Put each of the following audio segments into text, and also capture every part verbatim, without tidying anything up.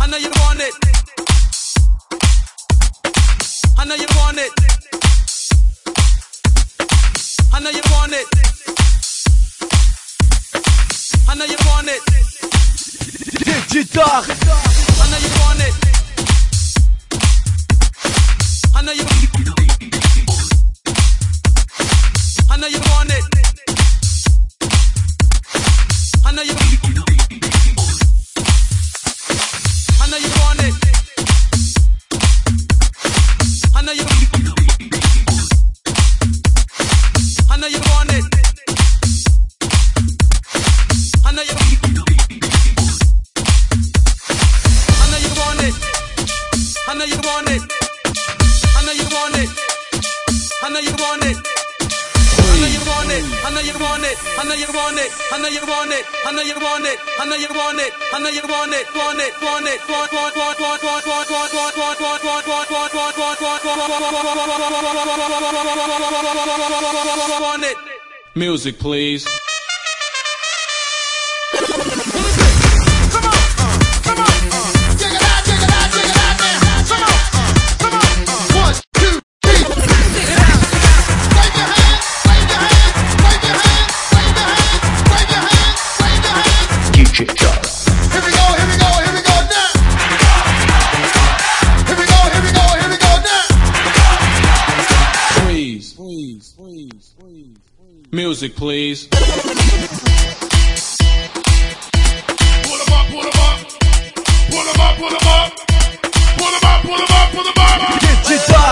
know you want it. I know you want it. I know you want it. I know you want it. Digital. I know you want it. I know you. I know you want it. I know you. I know you want it. I know you. I know you want it. I know you. I know you want it. I know you want it. I know you want it. I know you want it. I know you want it. I know you want it. I know you want it. I know you want it. I know you want it. I know you want it. I know you want it. Want it. Want it. Want want want want want want want want want want want want want want it. Music, please. Music, please. Pull 'em up, pull 'em up. Pull 'em up, pull 'em up. Pull 'em up, pull 'em up, pull 'em up. Digital.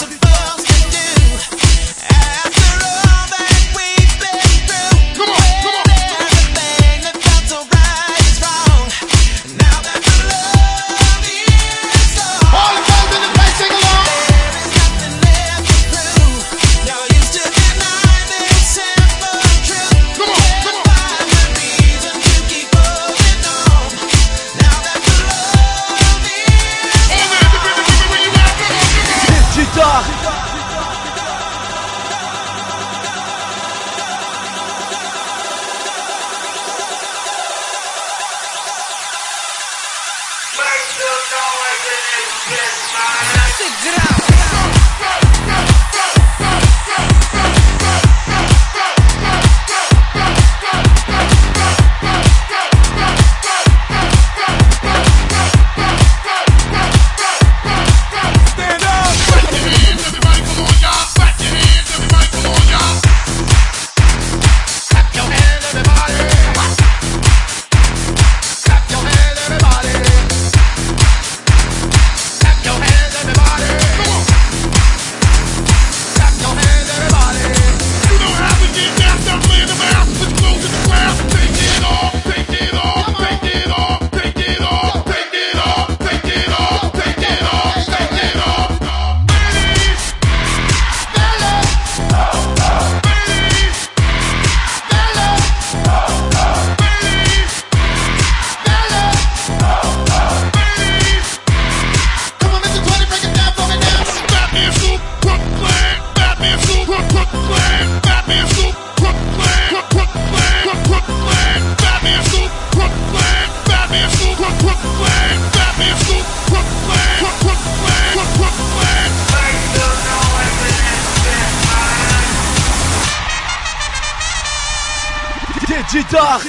Digital.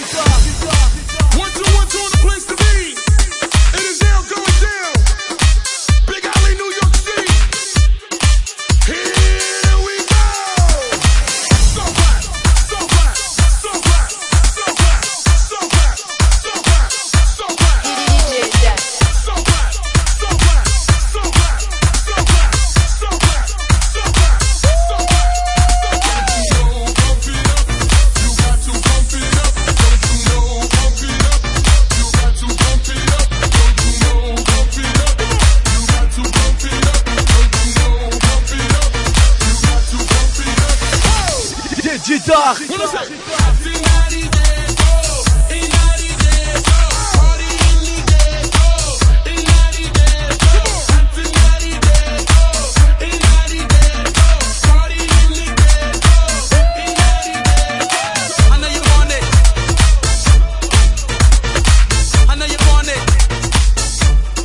One, two, one, two, the place to be. It is now going down. Big Alley, New York City. Here we go. So hot, so hot, so hot, so hot, so hot, so hot, so hot. So hot, so hot, so hot, so hot, so hot, so hot, so hot. Don't pump it up. You got to pump it up. Don't you know, pump it up. You got to pump it up. Don't you know, pump it up. You got to pump it up. Don't you know, pump it up. You got to pump it up. Digital. What is it? Everybody there, go. Everybody there, go. Party in the day, go. Everybody there, go. Everybody there, go. Everybody there, go. Party in the day, go. Everybody there, go. I know you want it. I know you want it.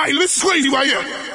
Hey, this is crazy right here.